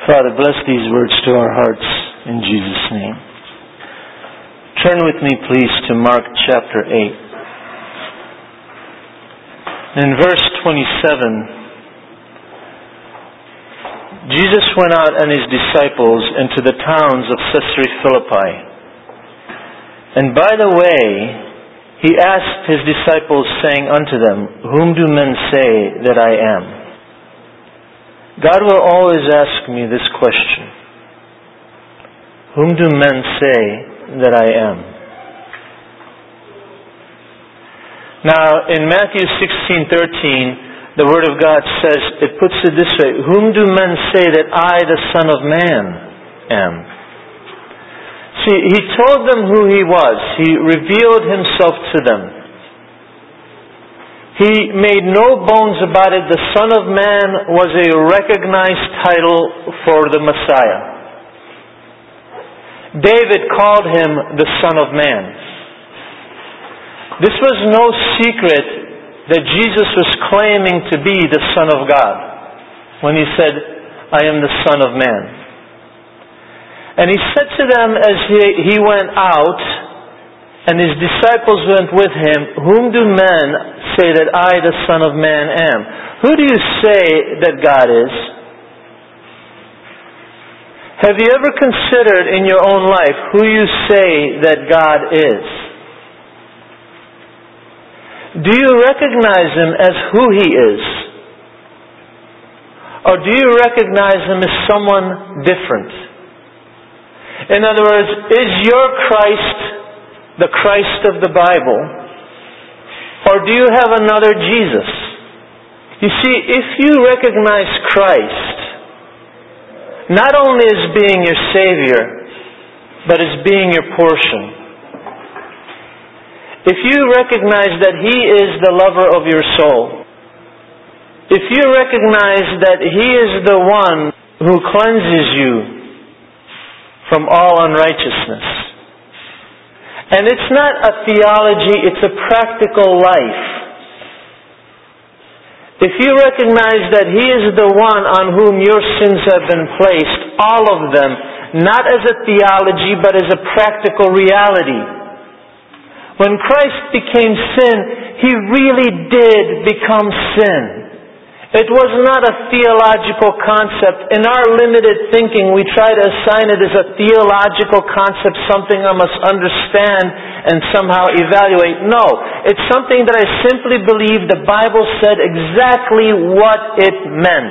Father, bless these words to our hearts in Jesus' name. Turn with me, please, to Mark chapter 8. In verse 27, Jesus went out and His disciples into the towns of Caesarea Philippi. And by the way, He asked His disciples, saying unto them, Whom do men say that I am? God will always ask me this question. Whom do men say that I am? Now, in Matthew 16:13, the Word of God says, it puts it this way, Whom do men say that I, the Son of Man, am? See, He told them who He was. He revealed Himself to them. He made no bones about it. The Son of Man was a recognized title for the Messiah. David called Him the Son of Man. This was no secret that Jesus was claiming to be the Son of God when He said, I am the Son of Man. And He said to them as He went out, and His disciples went with Him, Whom do men say that I, the Son of Man, am? Who do you say that God is? Have you ever considered in your own life who you say that God is? Do you recognize Him as who He is? Or do you recognize Him as someone different? In other words, is your Christ the Christ of the Bible? Or do you have another Jesus? You see, if you recognize Christ, not only as being your Savior, but as being your portion. If you recognize that He is the lover of your soul, if you recognize that He is the one who cleanses you from all unrighteousness, and it's not a theology, it's a practical life. If you recognize that He is the one on whom your sins have been placed, all of them, not as a theology, but as a practical reality. When Christ became sin, He really did become sin. It was not a theological concept. In our limited thinking, we try to assign it as a theological concept, something I must understand and somehow evaluate. No, it's something that I simply believe the Bible said exactly what it meant.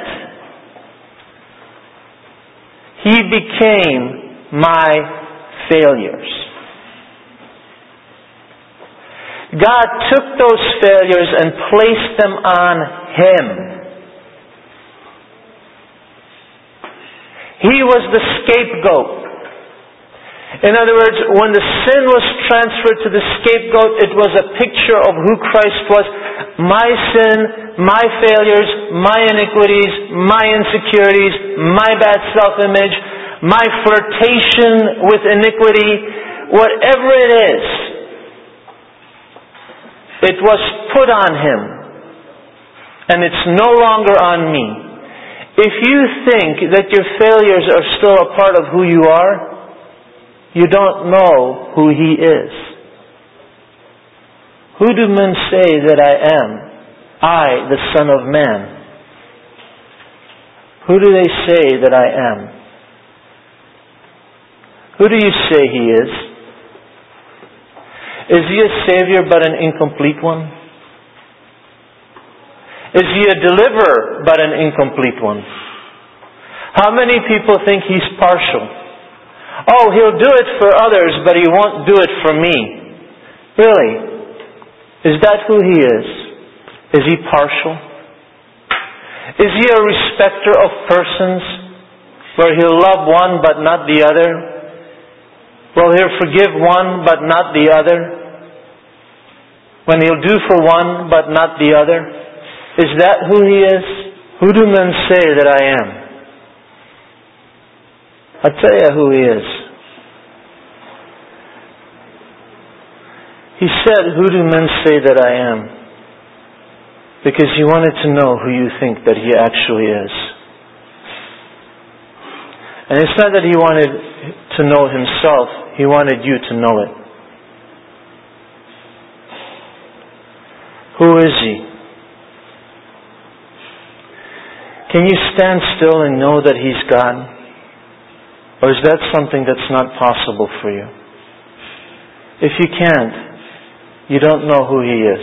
He became my failures. God took those failures and placed them on Him. He was the scapegoat. In other words, when the sin was transferred to the scapegoat, it was a picture of who Christ was. My sin, my failures, my iniquities, my insecurities, my bad self-image, my flirtation with iniquity, whatever it is, it was put on Him. And it's no longer on me. If you think that your failures are still a part of who you are, you don't know who He is. Who do men say that I am? I, the Son of Man. Who do they say that I am? Who do you say He is? Is He a Savior but an incomplete one? Is He a deliverer but an incomplete one? How many people think He's partial? Oh, He'll do it for others, but He won't do it for me. Really? Is that who He is? Is He partial? Is He a respecter of persons, where He'll love one but not the other? Well, He'll forgive one but not the other? When He'll do for one but not the other? Is that who He is? Who do men say that I am? I'll tell you who He is. He said, Who do men say that I am? Because He wanted to know who you think that He actually is. And it's not that He wanted to know Himself, He wanted you to know it. Who is He? Can you stand still and know that He's God? Or is that something that's not possible for you? If you can't, you don't know who He is.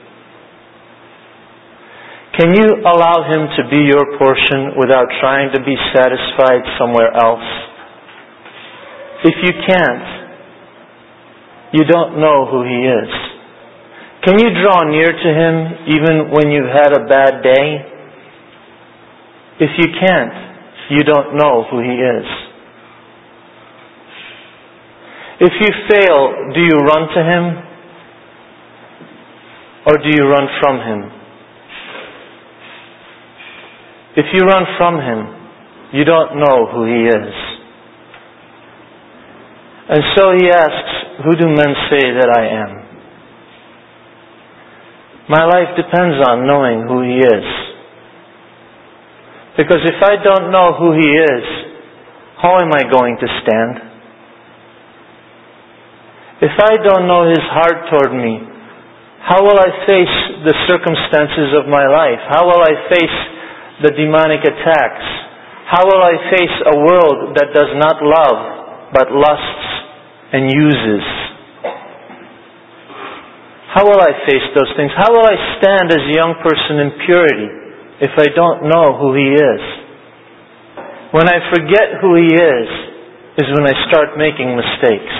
Can you allow Him to be your portion without trying to be satisfied somewhere else? If you can't, you don't know who He is. Can you draw near to Him even when you've had a bad day? If you can't, you don't know who He is. If you fail, do you run to Him? Or do you run from Him? If you run from Him, you don't know who He is. And so He asks, who do men say that I am? My life depends on knowing who He is. Because if I don't know who He is, how am I going to stand? If I don't know His heart toward me, how will I face the circumstances of my life? How will I face the demonic attacks? How will I face a world that does not love, but lusts and uses? How will I face those things? How will I stand as a young person in purity if I don't know who He is? When I forget who He is when I start making mistakes.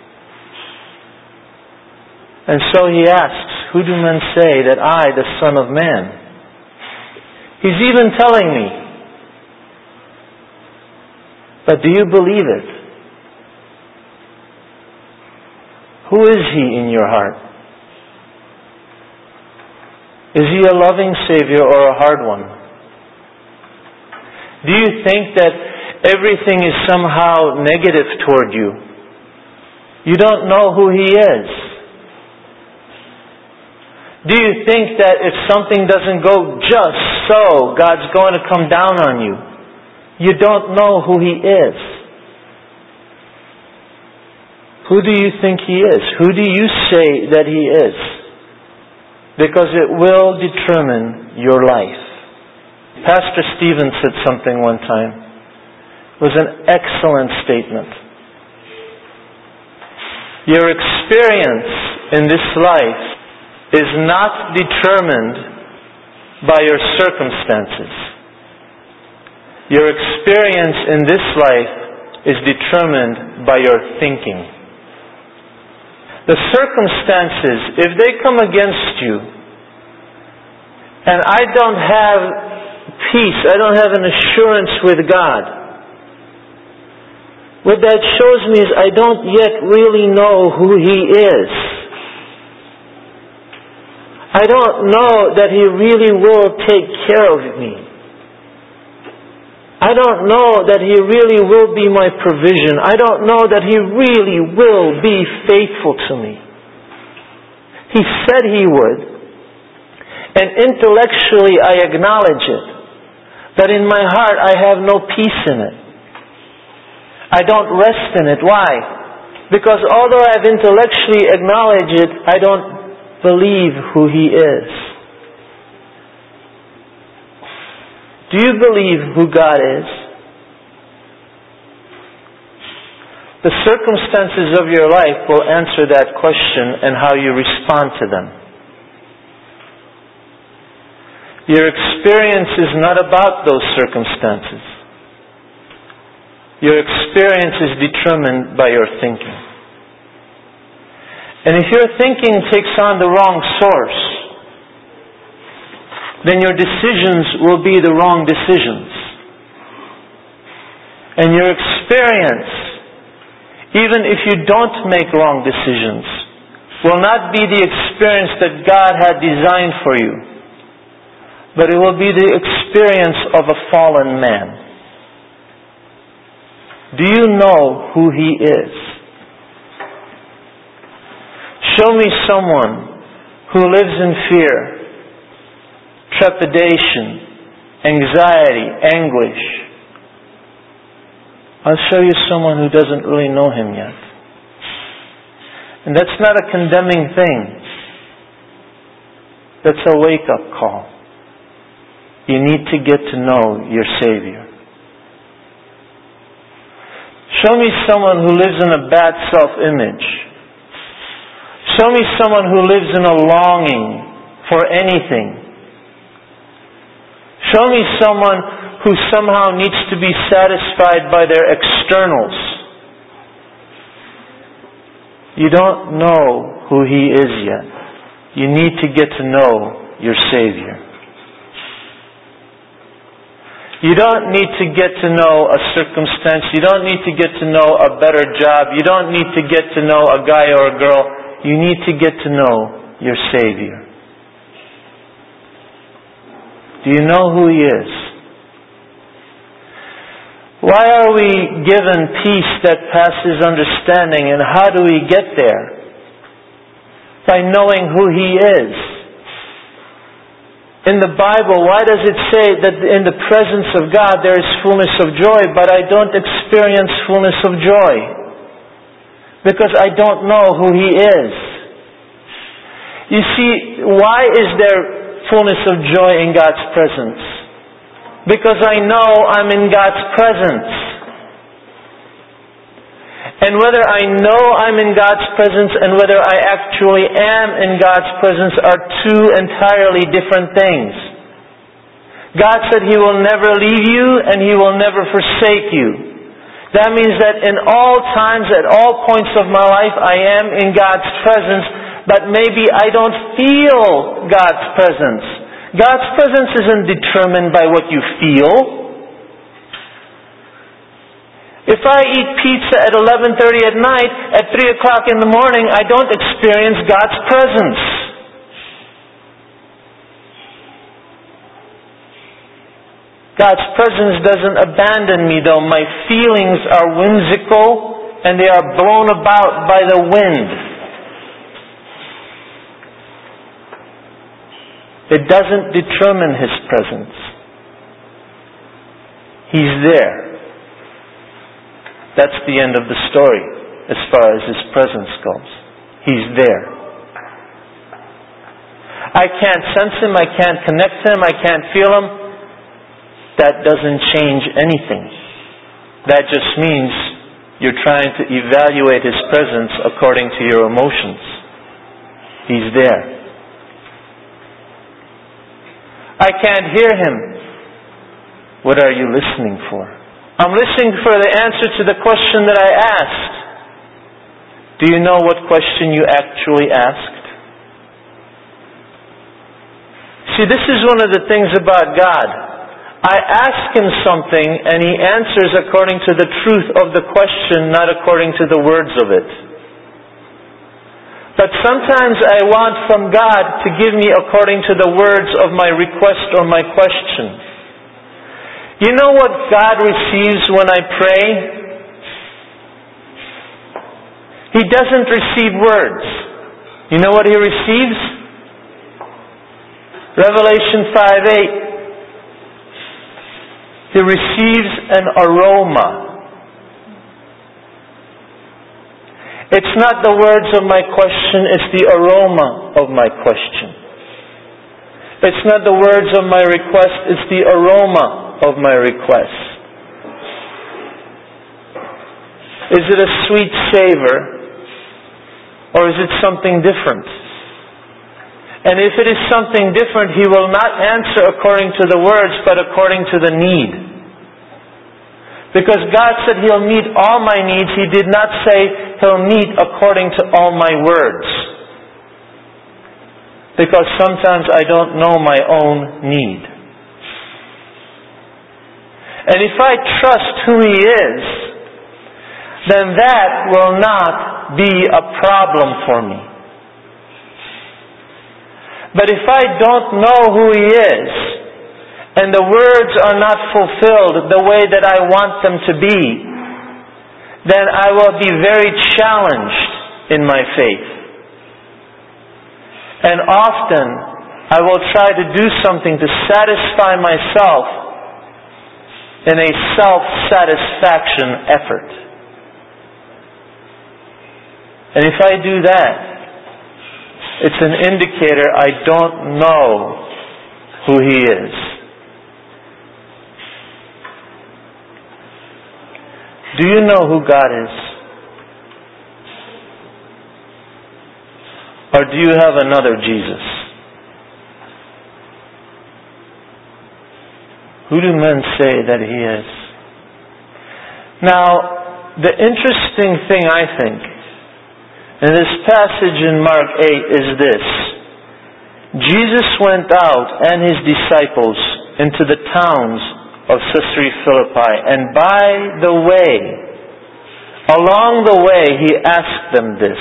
And so He asks, who do men say that I, the Son of Man? He's even telling me. But do you believe it? Who is He in your heart? Is He a loving Savior or a hard one? Do you think that everything is somehow negative toward you? You don't know who He is. Do you think that if something doesn't go just so, God's going to come down on you? You don't know who He is. Who do you think He is? Who do you say that He is? Because it will determine your life. Pastor Stephen said something one time. It was an excellent statement. Your experience in this life is not determined by your circumstances. Your experience in this life is determined by your thinking. The circumstances, if they come against you, and I don't have peace, I don't have an assurance with God, what that shows me is I don't yet really know who He is. I don't know that He really will take care of me. I don't know that He really will be my provision. I don't know that He really will be faithful to me. He said He would. And intellectually I acknowledge it. But in my heart I have no peace in it. I don't rest in it. Why? Because although I've intellectually acknowledged it, I don't believe who He is. Do you believe who God is? The circumstances of your life will answer that question and how you respond to them. Your experience is not about those circumstances. Your experience is determined by your thinking. And if your thinking takes on the wrong source, then your decisions will be the wrong decisions. And your experience, even if you don't make wrong decisions, will not be the experience that God had designed for you, but it will be the experience of a fallen man. Do you know who He is? Show me someone who lives in fear, trepidation, anxiety, anguish, I'll show you someone who doesn't really know Him yet. And that's not a condemning thing. That's a wake-up call. You need to get to know your Savior. Show me someone who lives in a bad self-image. Show me someone who lives in a longing for anything. Show me someone who somehow needs to be satisfied by their externals. You don't know who He is yet. You need to get to know your Savior. You don't need to get to know a circumstance. You don't need to get to know a better job. You don't need to get to know a guy or a girl. You need to get to know your Savior. Do you know who He is? Why are we given peace that passes understanding, and how do we get there? By knowing who He is. In the Bible, why does it say that in the presence of God there is fullness of joy, but I don't experience fullness of joy? Because I don't know who He is. You see, why is there fullness of joy in God's presence? Because I know I'm in God's presence. And whether I know I'm in God's presence and whether I actually am in God's presence are two entirely different things. God said He will never leave you and He will never forsake you. That means that in all times, at all points of my life, I am in God's presence, but maybe I don't feel God's presence. God's presence isn't determined by what you feel. If I eat pizza at 11:30 at night, at 3 o'clock in the morning, I don't experience God's presence. God's presence doesn't abandon me, though my feelings are whimsical and they are blown about by the wind. It doesn't determine His presence. He's there. That's the end of the story as far as His presence goes. He's there. I can't sense Him, I can't connect to Him, I can't feel Him. That doesn't change anything. That just means you're trying to evaluate His presence according to your emotions. He's there. I can't hear Him. What are you listening for? I'm listening for the answer to the question that I asked. Do you know what question you actually asked? See, this is one of the things about God. I ask Him something and He answers according to the truth of the question, not according to the words of it. But sometimes I want from God to give me according to the words of my request or my question. You know what God receives when I pray? He doesn't receive words. You know what He receives? Revelation 5:8. He receives an aroma. It's not the words of my question, it's the aroma of my question. It's not the words of my request, it's the aroma of my request. Is it a sweet savor, or is it something different? And if it is something different, He will not answer according to the words, but according to the need. Because God said He'll meet all my needs, He did not say He'll meet according to all my words. Because sometimes I don't know my own need. And if I trust who He is, then that will not be a problem for me. But if I don't know who He is, and the words are not fulfilled the way that I want them to be, then I will be very challenged in my faith. And often I will try to do something to satisfy myself in a self-satisfaction effort. And if I do that, it's an indicator I don't know who He is. Do you know who God is? Or do you have another Jesus? Who do men say that He is? Now, the interesting thing I think in this passage in Mark 8 is this. Jesus went out and His disciples into the towns of Caesarea Philippi, and by the way, along the way, He asked them this.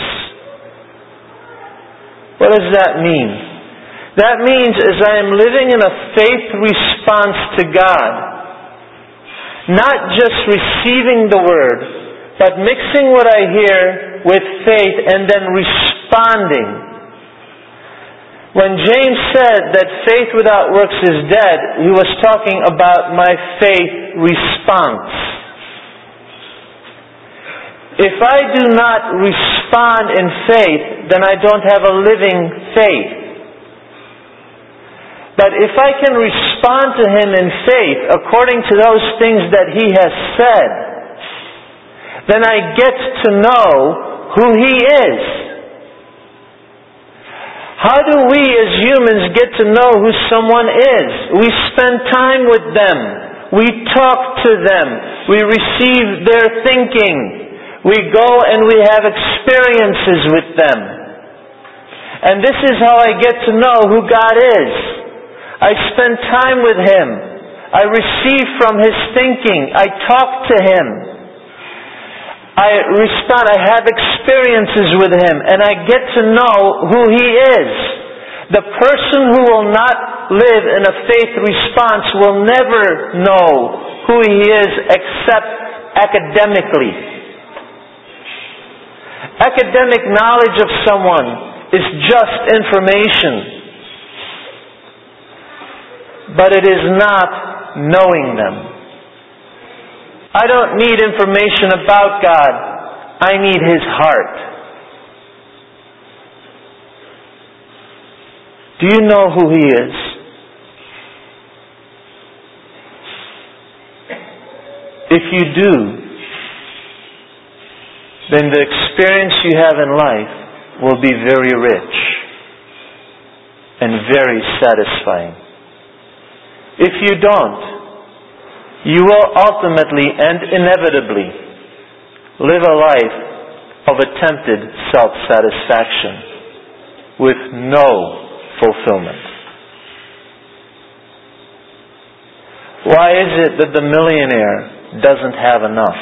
What does that mean? That means as I am living in a faith response to God, not just receiving the Word, but mixing what I hear with faith and then responding. When James said that faith without works is dead, he was talking about my faith response. If I do not respond in faith, then I don't have a living faith. But if I can respond to Him in faith according to those things that He has said, then I get to know who He is. How do we as humans get to know who someone is? We spend time with them. We talk to them. We receive their thinking. We go and we have experiences with them. And this is how I get to know who God is. I spend time with Him. I receive from His thinking. I talk to Him. I respond. I have experiences with Him. And I get to know who He is. The person who will not live in a faith response will never know who He is except academically. Academic knowledge of someone is just information. But it is not knowing them. I don't need information about God. I need His heart. Do you know who He is? If you do, then the experience you have in life will be very rich and very satisfying. If you don't, you will ultimately and inevitably live a life of attempted self-satisfaction with no fulfillment. Why is it that the millionaire doesn't have enough?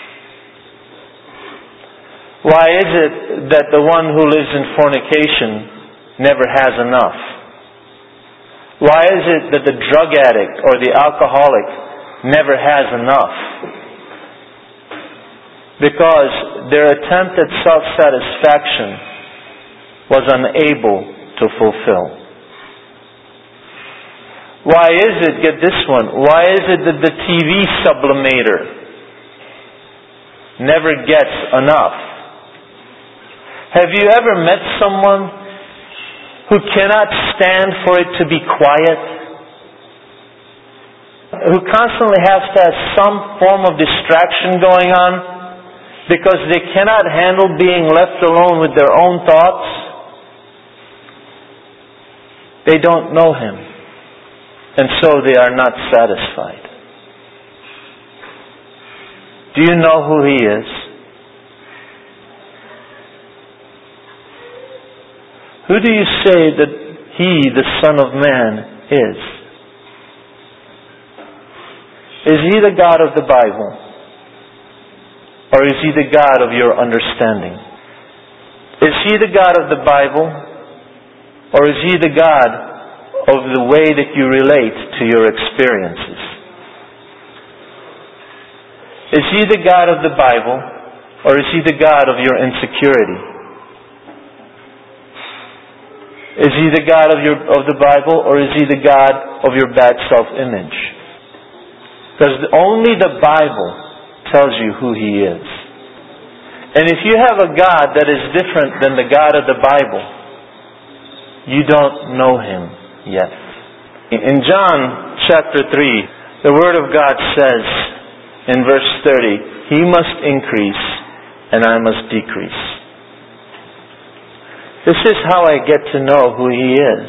Why is it that the one who lives in fornication never has enough? Why is it that the drug addict or the alcoholic never has enough? Because their attempt at self-satisfaction was unable to fulfill. Why is it, get this one, why is it that the TV sublimator never gets enough? Have you ever met someone who cannot stand for it to be quiet? Who constantly has to have some form of distraction going on because they cannot handle being left alone with their own thoughts? They don't know Him, and so they are not satisfied. Do you know who He is? Who do you say that He, the Son of Man, is? Is He the God of the Bible? Or is He the God of your understanding? Is He the God of the Bible? Or is He the God of the way that you relate to your experiences? Is He the God of the Bible? Or is He the God of your insecurity? Is He the God of the Bible, or is He the God of your bad self-image? Because only the Bible tells you who He is. And if you have a God that is different than the God of the Bible, you don't know Him yet. In John chapter 3, the Word of God says in verse 30, He must increase and I must decrease. This is how I get to know who He is.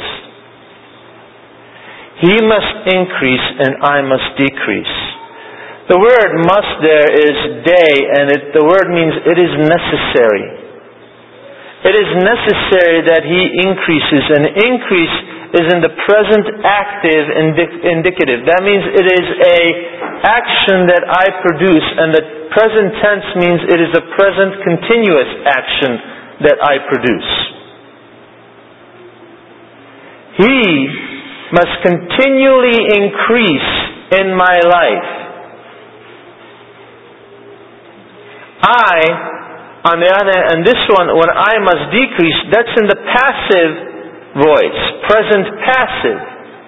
He must increase and I must decrease. The word must there is day, and the word means it is necessary. It is necessary that He increases. And increase is in the present active indicative. That means it is a action that I produce, and the present tense means it is a present continuous action that I produce. He must continually increase in my life. I, on the other hand, and this one, when I must decrease, that's in the passive voice, present passive.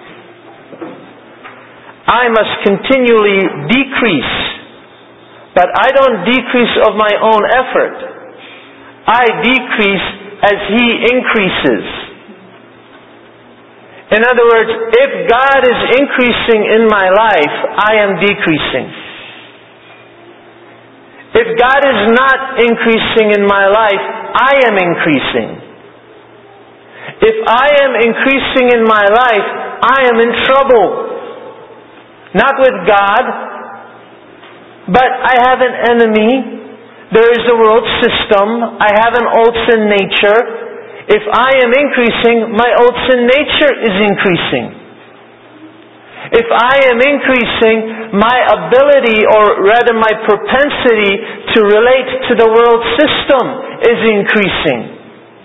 I must continually decrease, but I don't decrease of my own effort. I decrease as He increases. In other words, if God is increasing in my life, I am decreasing. If God is not increasing in my life, I am increasing. If I am increasing in my life, I am in trouble. Not with God, but I have an enemy. There is a world system. I have an old sin nature. If I am increasing, my old sin nature is increasing. If I am increasing, my ability, or rather my propensity to relate to the world system is increasing.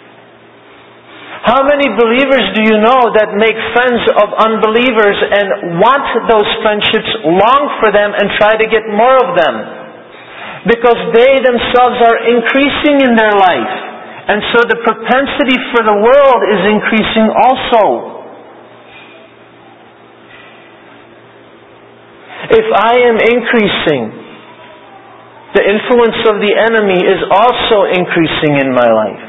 How many believers do you know that make friends of unbelievers and want those friendships, long for them, and try to get more of them? Because they themselves are increasing in their life. And so the propensity for the world is increasing also. If I am increasing, the influence of the enemy is also increasing in my life.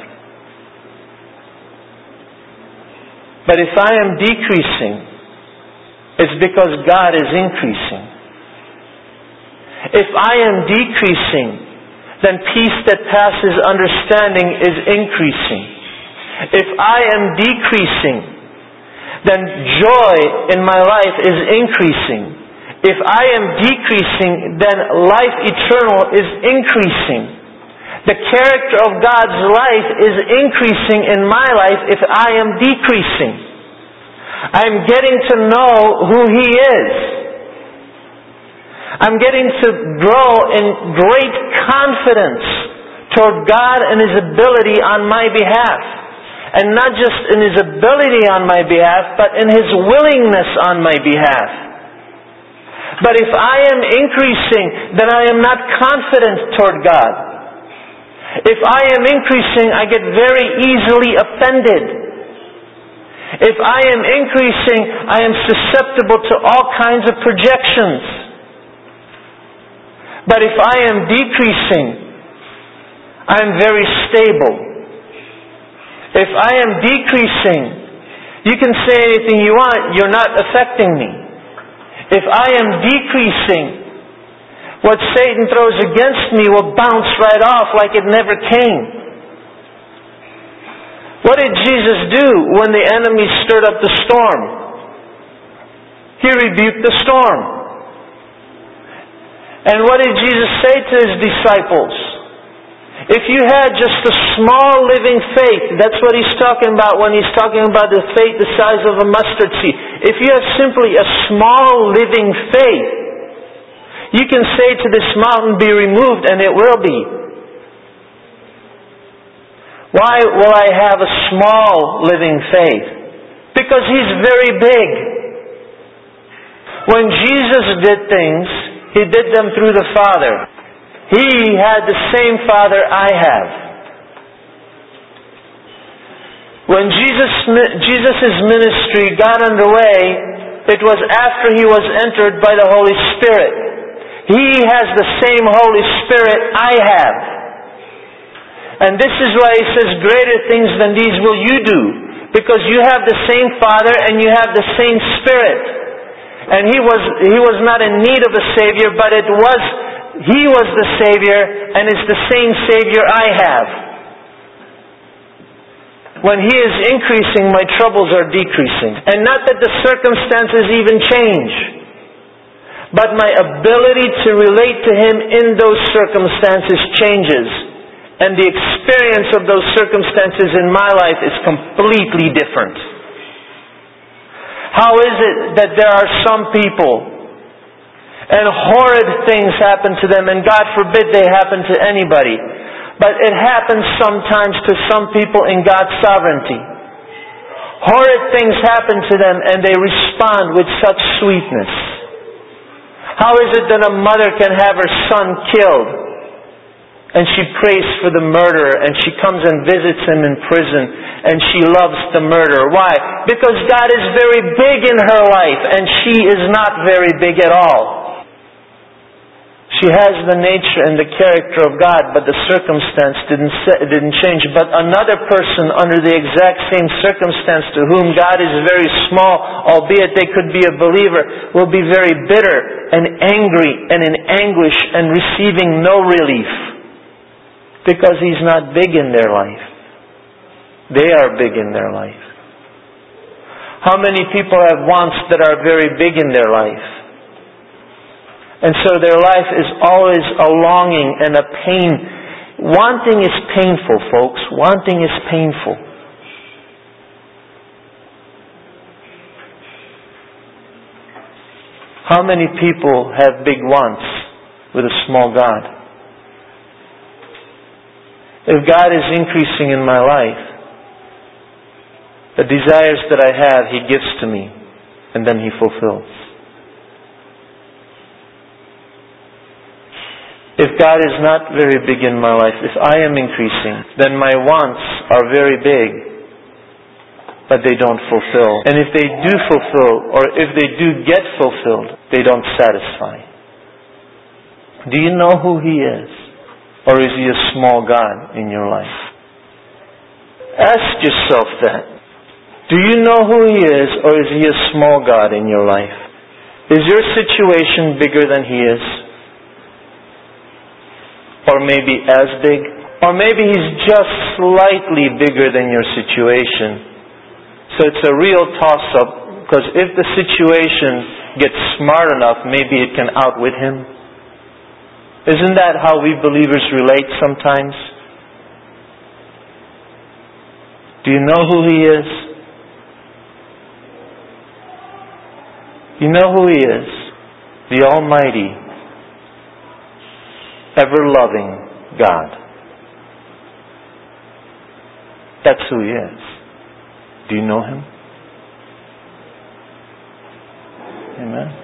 But if I am decreasing, it's because God is increasing. If I am decreasing, then peace that passes understanding is increasing. If I am decreasing, then joy in my life is increasing. If I am decreasing, then life eternal is increasing. The character of God's life is increasing in my life if I am decreasing. I'm getting to know who He is. I'm getting to grow in great confidence toward God and His ability on my behalf. And not just in His ability on my behalf, but in His willingness on my behalf. But if I am increasing, then I am not confident toward God. If I am increasing, I get very easily offended. If I am increasing, I am susceptible to all kinds of projections. But if I am decreasing, I am very stable. If I am decreasing, you can say anything you want, you're not affecting me. If I am decreasing, what Satan throws against me will bounce right off like it never came. What did Jesus do when the enemy stirred up the storm? He rebuked the storm. And what did Jesus say to His disciples? If you had just a small living faith, that's what He's talking about when He's talking about the faith the size of a mustard seed. If you have simply a small living faith, you can say to this mountain, be removed, and it will be. Why will I have a small living faith? Because He's very big. When Jesus did things, He did them through the Father. He had the same Father I have. When Jesus' ministry got underway, it was after He was entered by the Holy Spirit. He has the same Holy Spirit I have. And this is why He says, greater things than these will you do. Because you have the same Father and you have the same Spirit. And He was not in need of a Savior, but He was the Savior, and it's the same Savior I have. When He is increasing, my troubles are decreasing. And not that the circumstances even change, but my ability to relate to Him in those circumstances changes. And the experience of those circumstances in my life is completely different. How is it that there are some people and horrid things happen to them, and God forbid they happen to anybody, but it happens sometimes to some people in God's sovereignty. Horrid things happen to them and they respond with such sweetness. How is it that a mother can have her son killed and she prays for the murderer, and she comes and visits him in prison, and she loves the murderer? Why? Because God is very big in her life and she is not very big at all. She has the nature and the character of God, but the circumstance didn't change. But another person under the exact same circumstance, to whom God is very small, albeit they could be a believer, will be very bitter and angry and in anguish and receiving no relief. Because He's not big in their life. They are big in their life. How many people have wants that are very big in their life? And so their life is always a longing and a pain. Wanting is painful, folks. Wanting is painful. How many people have big wants with a small God? If God is increasing in my life, the desires that I have, He gives to me, and then He fulfills. If God is not very big in my life, if I am increasing, then my wants are very big, but they don't fulfill. And if they do fulfill, or if they do get fulfilled, they don't satisfy. Do you know who He is? Or is He a small God in your life? Ask yourself that. Do you know who He is, or is He a small God in your life? Is your situation bigger than He is? Or maybe as big? Or maybe He's just slightly bigger than your situation. So it's a real toss-up, because if the situation gets smart enough, maybe it can outwit Him. Isn't that how we believers relate sometimes? Do you know who He is? You know who He is? The Almighty, ever-loving God. That's who He is. Do you know Him? Amen.